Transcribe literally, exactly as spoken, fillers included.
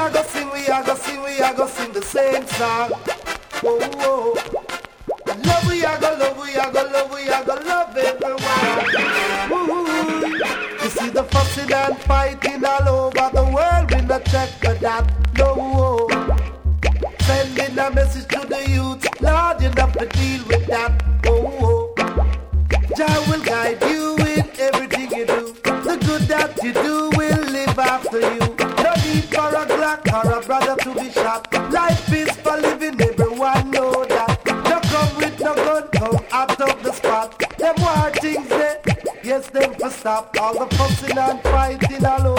are gonna sing, we are gonna sing, we are gonna sing the same song. Whoa, whoa. Love, we are gonna love, we are gonna love, we are gonna love everyone. Woo. You see the fussing and fighting all over the world, we not check for that. No. Sending a message to the youth, Lord, you have to deal with that. Oh, Jah will guide you in everything you do. The good that you do will live after you. No need for a Glock or a brother to be shot. Life is for living, everyone know that. Don't come with no gun, come out of the spot. Them war things there, yes, them for stop. All the fussing and fighting all over.